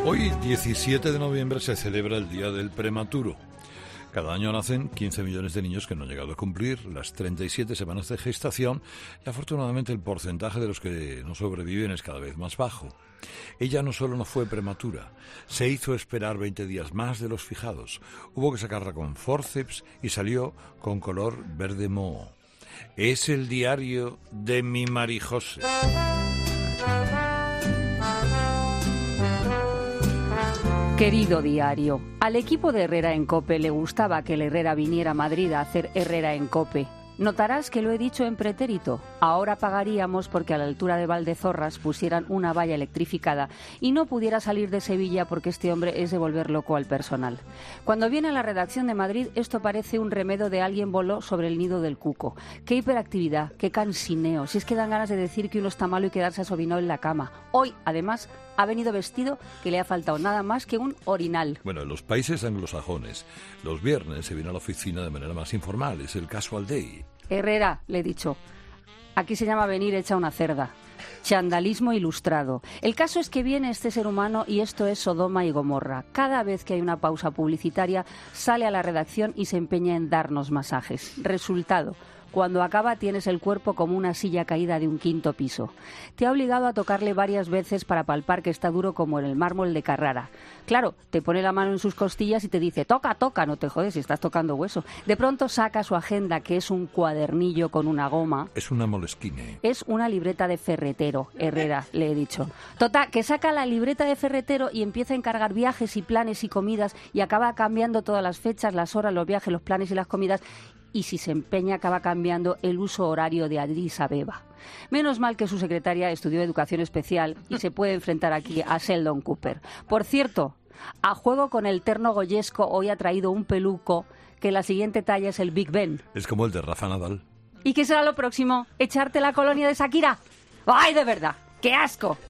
Hoy, 17 de noviembre, se celebra el Día del Prematuro. Cada año nacen 15 millones de niños que no han llegado a cumplir las 37 semanas de gestación y afortunadamente el porcentaje de los que no sobreviven es cada vez más bajo. Ella no solo no fue prematura, se hizo esperar 20 días más de los fijados. Hubo que sacarla con forceps y salió con color verde moho. Es el diario de mi Marijose. Querido diario, al equipo de Herrera en COPE le gustaba que el Herrera viniera a Madrid a hacer Herrera en COPE. Notarás que lo he dicho en pretérito. Ahora pagaríamos porque a la altura de Valdezorras pusieran una valla electrificada y no pudiera salir de Sevilla porque este hombre es de volver loco al personal. Cuando viene a la redacción de Madrid, esto parece un remedo de alguien voló sobre el nido del cuco. Qué hiperactividad, qué cansineo. Si es que dan ganas de decir que uno está malo y quedarse asobinado en la cama. Hoy, además, ha venido vestido que le ha faltado nada más que un orinal. Bueno, en los países anglosajones, los viernes se viene a la oficina de manera más informal, es el casual day. Herrera, le he dicho, aquí se llama venir hecha una cerda. Chandalismo ilustrado. El caso es que viene este ser humano y esto es Sodoma y Gomorra. Cada vez que hay una pausa publicitaria, sale a la redacción y se empeña en darnos masajes. Resultado: cuando acaba tienes el cuerpo como una silla caída de un quinto piso. Te ha obligado a tocarle varias veces para palpar que está duro como en el mármol de Carrara. Claro, te pone la mano en sus costillas y te dice, toca, toca, no te jodes si estás tocando hueso. De pronto saca su agenda, que es un cuadernillo con una goma. Es una Moleskine. Es una libreta de ferretero, Herrera, le he dicho. Total, que saca la libreta de ferretero y empieza a encargar viajes y planes y comidas y acaba cambiando todas las fechas, las horas, los viajes, los planes y las comidas. Y si se empeña acaba cambiando el uso horario de Addis Abeba. Menos mal que su secretaria estudió educación especial y se puede enfrentar aquí a Sheldon Cooper. Por cierto, a juego con el terno goyesco hoy ha traído un peluco que la siguiente talla es el Big Ben. Es como el de Rafa Nadal. ¿Y qué será lo próximo? ¿Echarte la colonia de Shakira? ¡Ay, de verdad! ¡Qué asco!